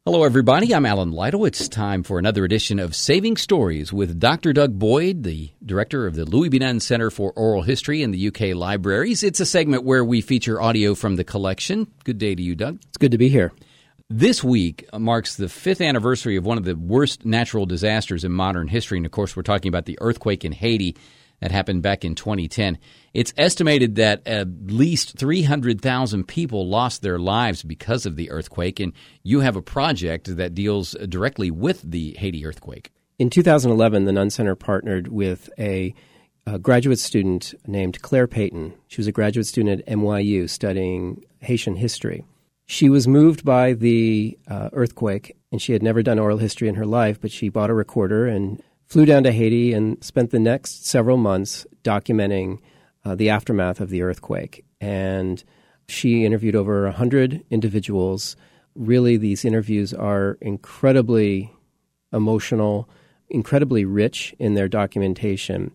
Hello, everybody. I'm Alan Lytle. It's time for another edition of Saving Stories with Dr. Doug Boyd, the director of the Louis B. Nunn Center for Oral History in the UK Libraries. It's a segment where we feature audio from the collection. Good day to you, Doug. It's good to be here. This week marks the 5th anniversary of one of the worst natural disasters in modern history. And, of course, we're talking about the earthquake in Haiti that happened back in 2010. It's estimated that at least 300,000 people lost their lives because of the earthquake, and you have a project that deals directly with the Haiti earthquake. In 2011, the Nunn Center partnered with a graduate student named Claire Payton. She was a graduate student at NYU studying Haitian history. She was moved by the earthquake, and she had never done oral history in her life, but she bought a recorder and flew down to Haiti and spent the next several months documenting the aftermath of the earthquake. And she interviewed over 100 individuals. Really, these interviews are incredibly emotional, incredibly rich in their documentation.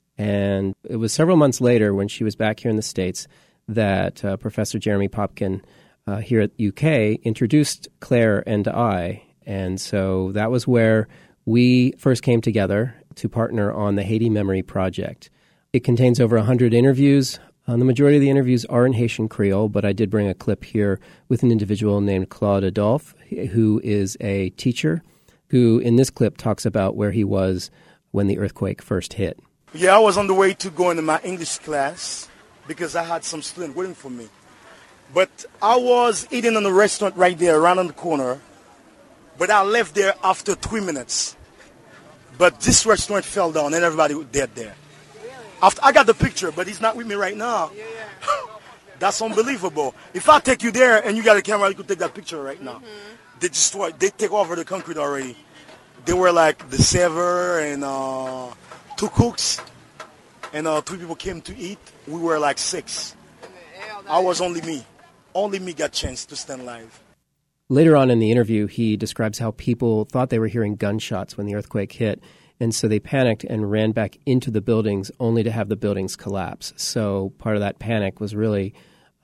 And it was several months later when she was back here in the States that Professor Jeremy Popkin here at UK introduced Claire and I. And so that was where we first came together to partner on the Haiti Memory Project. It contains over 100 interviews. The majority of the interviews are in Haitian Creole, but I did bring a clip here with an individual named Claude Adolphe, who is a teacher, who in this clip talks about where he was when the earthquake first hit. Yeah, I was on the way to go into my English class because I had some students waiting for me. But I was eating in a restaurant right there, around on the corner. But I left there after 3 minutes. But this restaurant fell down and everybody was dead there. Really? After I got the picture, but he's not with me right now. Yeah. That's unbelievable. If I take you there and you got a camera, you could take that picture right now. Mm-hmm. They take over the concrete already. They were like the server and 2 cooks and 3 people came to eat. We were like 6. I was only me. Only me got a chance to stand live. Later on in the interview, he describes how people thought they were hearing gunshots when the earthquake hit, and so they panicked and ran back into the buildings only to have the buildings collapse. So part of that panic was really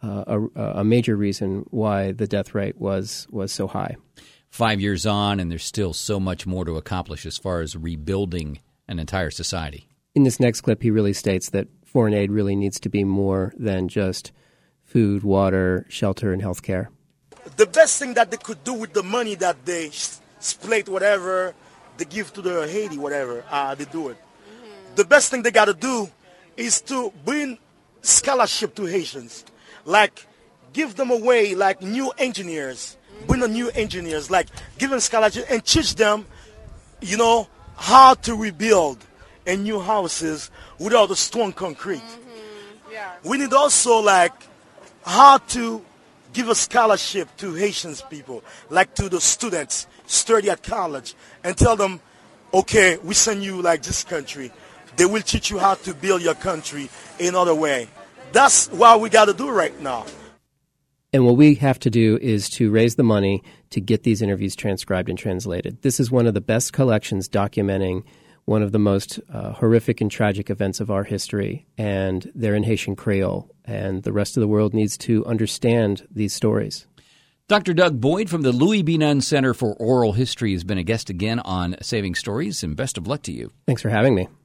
a major reason why the death rate was so high. 5 years on, and there's still so much more to accomplish as far as rebuilding an entire society. In this next clip, he really states that foreign aid really needs to be more than just food, water, shelter, and health care. The best thing that they could do with the money that they split, whatever, they give to the Haiti, whatever, they do it. Mm-hmm. The best thing they got to do is to bring scholarship to Haitians. Like, give them away, like new engineers. Mm-hmm. Bring the new engineers, like, give them scholarship and teach them, how to rebuild in new houses without the strong concrete. Mm-hmm. Yeah. We need also, like, how to give a scholarship to Haitian people, like to the students study at college, and tell them, okay, we send you like this country. They will teach you how to build your country another way. That's what we got to do right now. And what we have to do is to raise the money to get these interviews transcribed and translated. This is one of the best collections documenting one of the most horrific and tragic events of our history, and they're in Haitian Creole, and the rest of the world needs to understand these stories. Dr. Doug Boyd from the Louis B. Nunn Center for Oral History has been a guest again on Saving Stories, and best of luck to you. Thanks for having me.